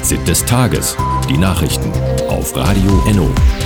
Fazit des Tages. Die Nachrichten auf Radio Enno.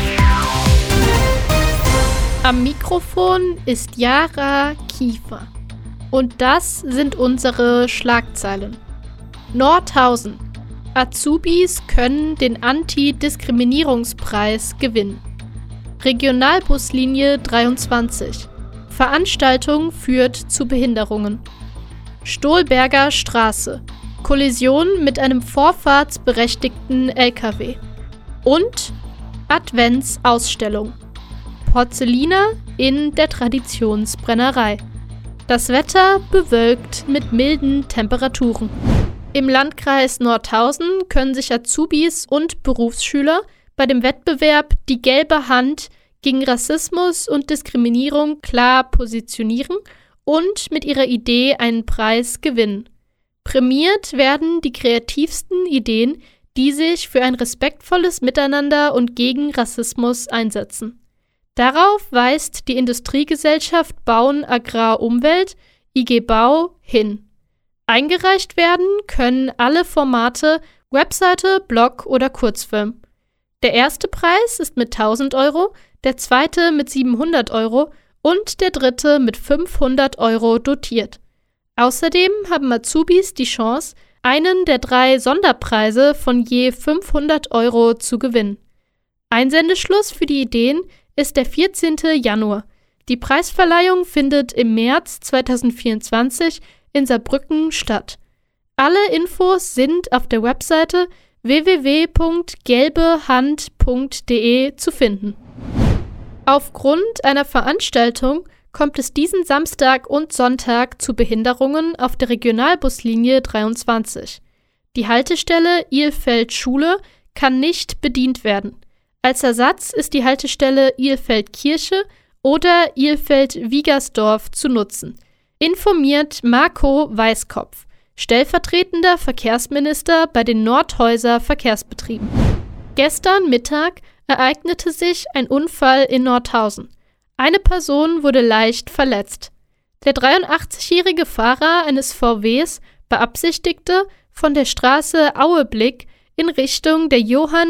Am Mikrofon ist Jara Kiefer. Und das sind unsere Schlagzeilen. Nordhausen. Azubis können den Antidiskriminierungspreis gewinnen. Regionalbuslinie 23. Veranstaltung führt zu Behinderungen. Stolberger Straße. Kollision mit einem vorfahrtsberechtigten LKW. Und Adventsausstellung. Porzelliner in der Traditionsbrennerei. Das Wetter bewölkt mit milden Temperaturen. Im Landkreis Nordhausen können sich Azubis und Berufsschüler bei dem Wettbewerb Die gelbe Hand gegen Rassismus und Diskriminierung klar positionieren und mit ihrer Idee einen Preis gewinnen. Prämiert werden die kreativsten Ideen, die sich für ein respektvolles Miteinander und gegen Rassismus einsetzen. Darauf weist die Industriegesellschaft Bauen Agrar Umwelt, IG Bau, hin. Eingereicht werden können alle Formate, Webseite, Blog oder Kurzfilm. Der erste Preis ist mit 1.000 Euro, der zweite mit 700 Euro und der dritte mit 500 Euro dotiert. Außerdem haben Azubis die Chance, einen der 3 Sonderpreise von je 500 Euro zu gewinnen. Einsendeschluss für die Ideen ist der 14. Januar. Die Preisverleihung findet im März 2024 in Saarbrücken statt. Alle Infos sind auf der Webseite www.gelbehand.de zu finden. Aufgrund einer Veranstaltung kommt es diesen Samstag und Sonntag zu Behinderungen auf der Regionalbuslinie 23. Die Haltestelle Ilfeld-Schule kann nicht bedient werden. Als Ersatz ist die Haltestelle Ilfeld-Kirche oder Ilfeld-Wiegersdorf zu nutzen, informiert Marco Weißkopf, stellvertretender Verkehrsminister bei den Nordhäuser Verkehrsbetrieben. Gestern Mittag ereignete sich ein Unfall in Nordhausen. Eine Person wurde leicht verletzt. Der 83-jährige Fahrer eines VWs beabsichtigte, von der Straße Aueblick in Richtung der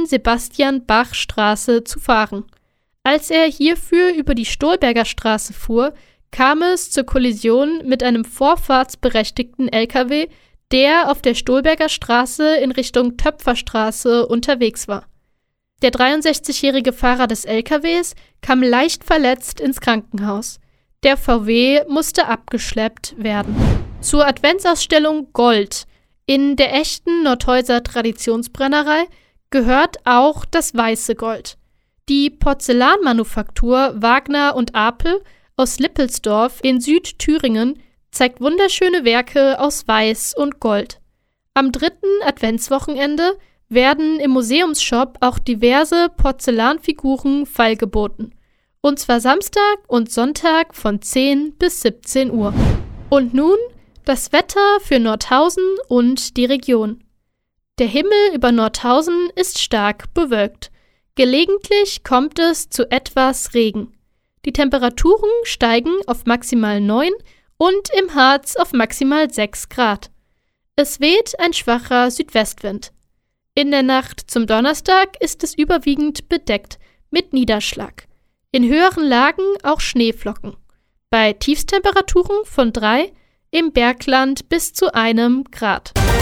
Johann-Sebastian-Bach-Straße zu fahren. Als er hierfür über die Stolberger Straße fuhr, kam es zur Kollision mit einem vorfahrtsberechtigten LKW, der auf der Stolberger Straße in Richtung Töpferstraße unterwegs war. Der 63-jährige Fahrer des LKWs kam leicht verletzt ins Krankenhaus. Der VW musste abgeschleppt werden. Zur Adventsausstellung Gold in der echten Nordhäuser Traditionsbrennerei gehört auch das weiße Gold. Die Porzellanmanufaktur Wagner und Apel aus Lippelsdorf in Südthüringen zeigt wunderschöne Werke aus Weiß und Gold. Am 3. Adventswochenende werden im Museumsshop auch diverse Porzellanfiguren feilgeboten. Und zwar Samstag und Sonntag von 10 bis 17 Uhr. Und nun das Wetter für Nordhausen und die Region. Der Himmel über Nordhausen ist stark bewölkt. Gelegentlich kommt es zu etwas Regen. Die Temperaturen steigen auf maximal 9 und im Harz auf maximal 6 Grad. Es weht ein schwacher Südwestwind. In der Nacht zum Donnerstag ist es überwiegend bedeckt mit Niederschlag. In höheren Lagen auch Schneeflocken. Bei Tiefstemperaturen von 3, im Bergland bis zu 1 Grad.